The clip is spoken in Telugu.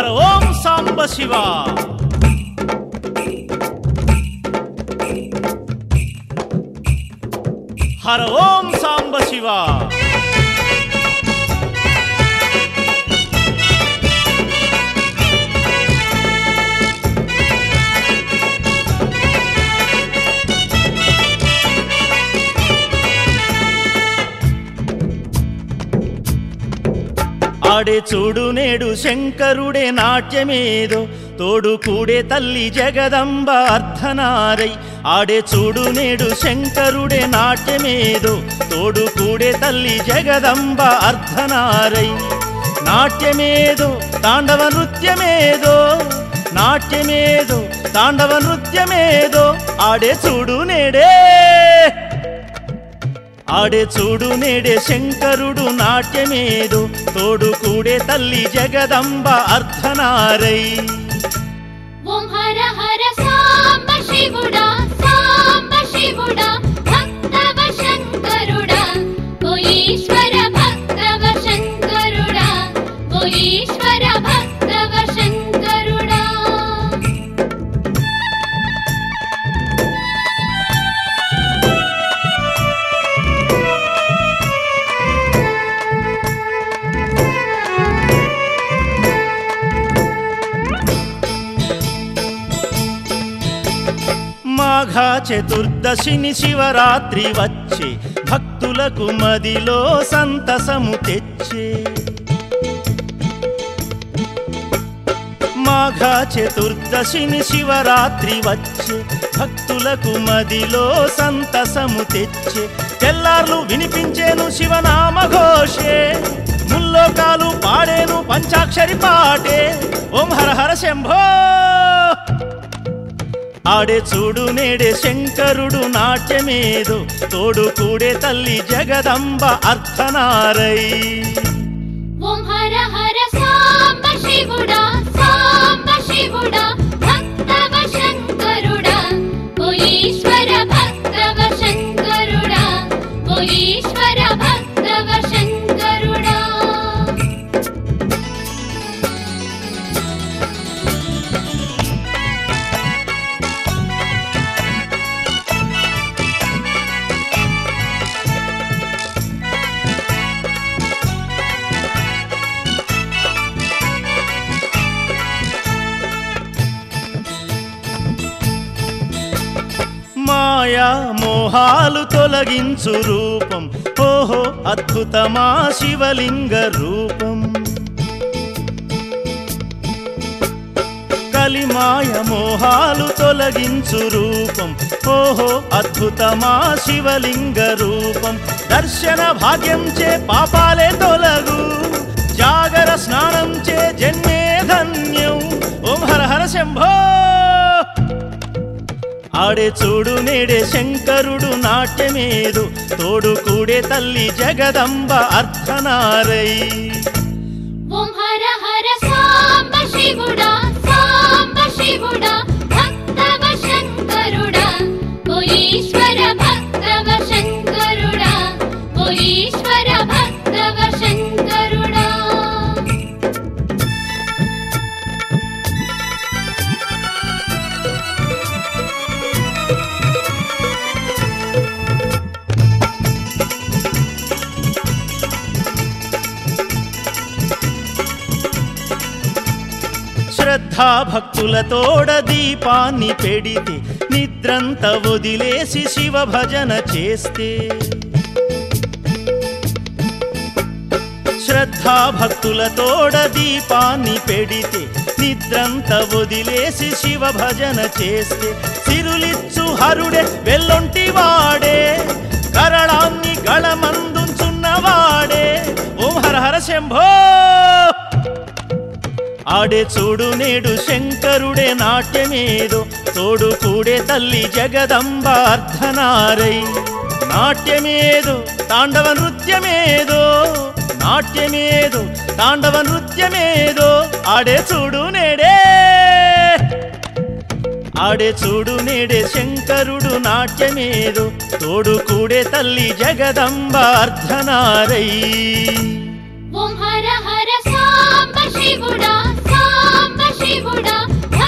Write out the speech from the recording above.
హర ఓం సాంబ శివ. హర ఓం సాంబ శివ. ఆడే చూడు నేడు శంకరుడే నాట్యమేదో తోడు కూడే తల్లి జగదంబ అర్ధనారై. ఆడే చూడు నేడు శంకరుడే నాట్యమేదో తోడు కూడే తల్లి జగదంబ అర్ధనారై. నాట్యమేదో తాండవ నృత్యమేదో నాట్యమేదో తాండవ నృత్యమేదో ఆడే చూడు నేడే. ఆడే చూడు నేడే శంకరుడు నాట్యమేదో తోడు కూడే తల్లి జగదంబ అర్ధనారై. ఓం హర హర సాంబ శివుడా సాంబ శివుడా భక్తవ శంకరుడా ఓ ఈశ్వర భక్తవ శంకరుడా ఓ ఈశ్వర భక్తవ శంకరుడా. మాఘ చతుర్దశిని శివరాత్రి వచ్చే భక్తులకు మదిలో సంతసము తెచ్చే. మాఘ చతుర్దశిని శివరాత్రి వచ్చే భక్తులకు మదిలో సంతసము తెచ్చే. తెల్లార్లు వినిపించేను శివనామ ఘోషే ముల్లోకాలు పాడేను పంచాక్షరి పాటే. ఓం హర హర శంభో. ఆడే చూడు నేడే శంకరుడు నాట్యమేదో తోడు కూడే తల్లి జగదంబ అర్ధనారై. ఓం హర హర సాంబ శివుడా సాంబ శివుడా భక్తవ శంకరుడా ఓ ఈశ్వర భక్తవ శంకరుడా ఓ ఈశ్వర భక్తవ శంకరుడా. మాయా మోహాలు తొలగించు రూపం ఓహో అద్భుతమా శివలింగ రూపం. కలిమాయ మోహాలు తొలగించు రూపం ఓహో అద్భుతమా శివలింగ రూపం. దర్శన భాగ్యం చే పాపాలే తొలగు జాగర స్నానం చే జన్మే ధన్యం. ఓం హర హర శంభో. ఆడే చూడు నేడే శంకరుడు నాట్యమేదో తోడు కూడే తల్లి జగదంబ అర్ధనారై. ఓం హర హర సాంబ శివుడా సాంబ శివుడా భక్తవ శంకరుడా ఓ ఈశ్వర భక్తవ శంకరుడా ఓ ఈశ్వర భక్తవ శంకరుడా. శ్రద్ధా భక్తులతోడ దీపాన్ని పెడితే నిద్రంత వదిలేసి శివ భజన చేస్తే. శ్రద్ధా భక్తులతోడ దీపాన్ని పెడితే నిద్రంత వదిలేసి శివ భజన చేస్తే. సిరులిచ్చు హరుడే వెల్లొంటి వాడే కరళాన్ని గళమందుచున్నవాడే. ఓం హర హర శంభో. ఆడే చూడు నేడు శంకరుడే నాట్యమేదో తోడు కూడే తల్లి జగదంబ అర్ధనారై. నాట్యమేదో తాండవ నృత్యమేదో నాట్యమేదో తాండవ నృత్యమేదో ఆడే చూడు నేడే. ఆడే చూడు నేడే శంకరుడు నాట్యమేదో తోడు కూడే తల్లి జగదంబ అర్ధనారై. ఓం హర హర సాంబ శివుడా సాంబ శివుడా